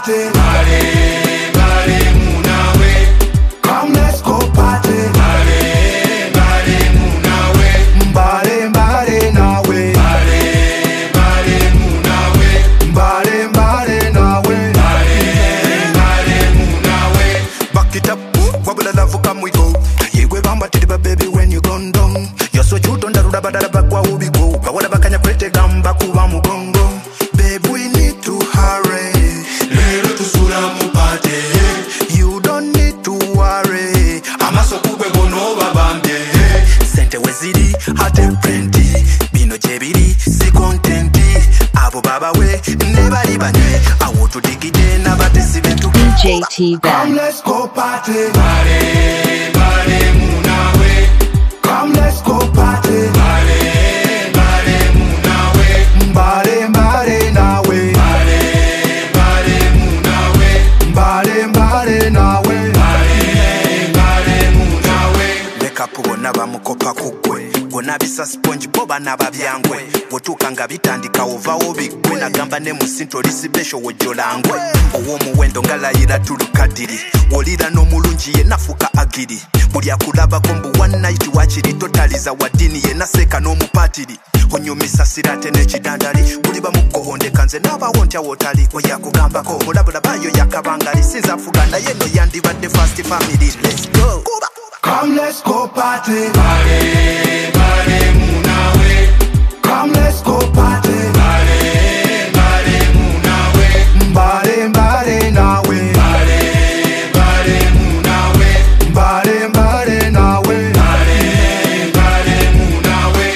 party. Bale, bale, munawe. Come, let's go party. Bale, bale, munawe. Bale, bale, nawe. Bale, bale, munawe. Bale, bale, nawe. Bale, bale, munawe. Back it up, wobble the love, come we go. Yegwe bamba tiba baby when you gone down. You're so cute on the road, badala bakwa ubi go. Bawala bakanya prete gamba kuwa mugongo. Babe, we need to hurry. Lero tusura mupate. You don't need to worry. Amaso kube gono babambe. Sente weziri, hate plenty. Bino jebiri, si contenti. Abo baba we, nebari banye. Awotu digide na batesi ventu. DJ T Bag. Come, let's go party. Bale, bale, munawe. Come, let's go party. Bale, bale, munawe. Bale, bale, nawe. Bale, bale, munawe. Bale, bale, nawe. Bale, bale, munawe. Lekapu gonna bamukopa kugwe. Gonna bisa sponge boba nababyangwe. Wotuka nga bitandika ova obigwe. Nagamba ne musinto lisibesho wojolangwe. Owo muwendo ngalayira tulukadiri. Wolira n'omulungi ye nafuka agiri. Buli akulabako mbu one night wakiri totaliza wadini ye naseka n'omupatiri. Onyumisa sirate n'ekidandali. Buli bamukohondeka nze n'abawo ntya wotali. Oyakugambako mulabula bayo yakabangali. Sinza fuga naye no yandibadde fast family. Let's go. Come, let's go party. Bale, bale, munawe. Come, let's go party. Bale, bale, munawe. Bale, bale, nawe. Bale, bale, munawe. Bale, bale, nawe. Bale, bale, munawe.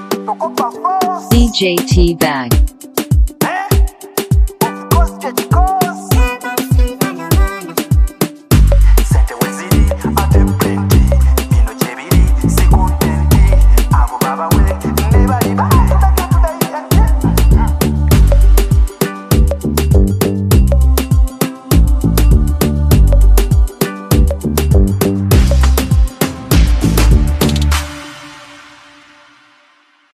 DJ T Bag. Hey, of course, get